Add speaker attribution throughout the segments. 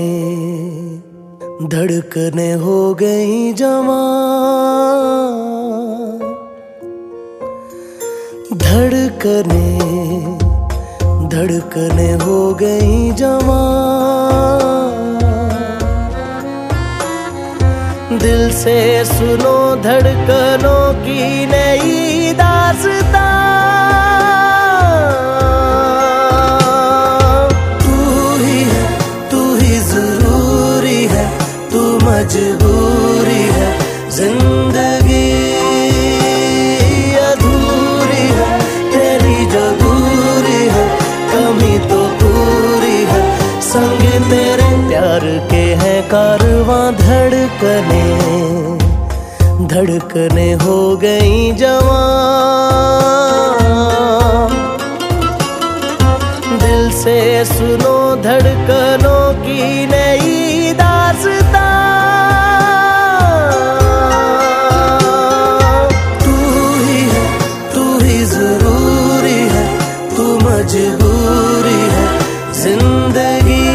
Speaker 1: धड़कने हो गई जवां, धड़कने धड़कने हो गई जवां। दिल से सुनो धड़कनों की नई दास्तां। मजबूरी है जिंदगी अधूरी है, तेरी जो दूरी है कमी तो पूरी है। संग तेरे प्यार के हैं कारवां, धड़कने धड़कने हो गई जवां। दिल से सुनो धड़कनों की नई दास्तां। मजबूरी है जिंदगी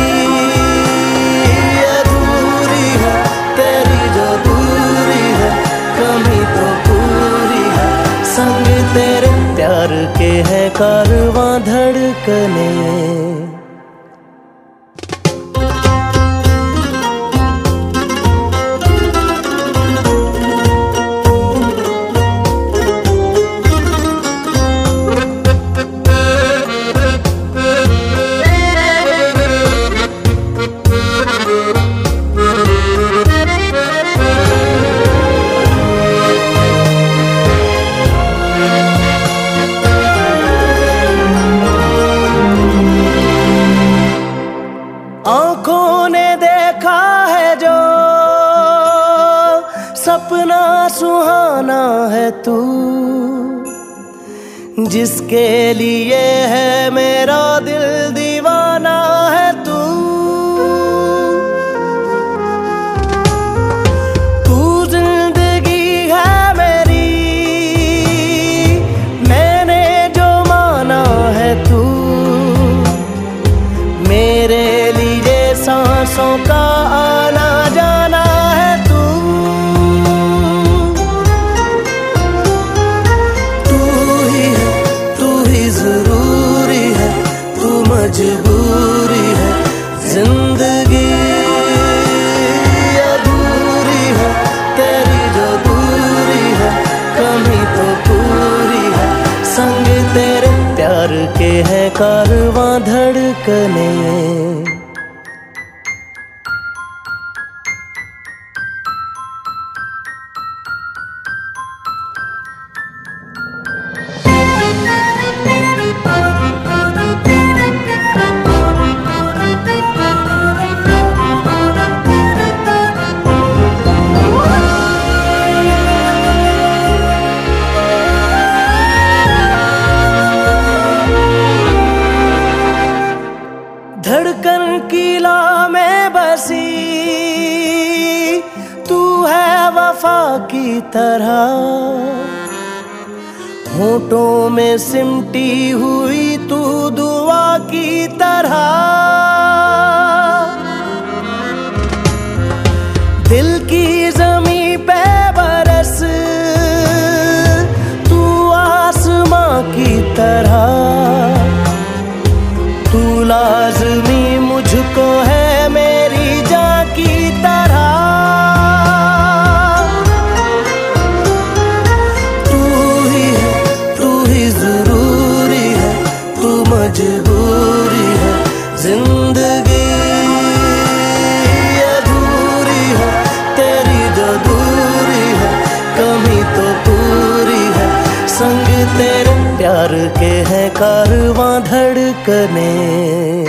Speaker 1: अधूरी है, तेरी जो दूरी है कमी तो पूरी है। संग तेरे प्यार के हैं कारवां, धड़कने आँखों ने देखा है जो सपना सुहाना है तू, जिसके लिए है मेरा दिल दीवाना है तू। तू जिंदगी है मेरी, मैंने जो माना है तू। मेरे लिए सांसों का आना जाना है तू। तू ही जरूरी है, तू मजबूरी है जिंदगी अधूरी है, तेरी जो दूरी है कमी तो पूरी है। संग तेरे प्यार के हैं कारवां, धड़कने धड़कन की लौ में बसी तू है वफा की तरह, होठों में सिमटी हुई तू दुआ की तरह। दिल की जमीं पे बरस तू आसमां की तरह। तू लाज़मी मुझको है मेरी जान की तरह। तू ही जरूरी है, तू मजबूरी है जिंदगी अधूरी है, तेरी जो दूरी है कमी तो पूरी है। संग तेरे प्यार के हैं कारवां, धड़कने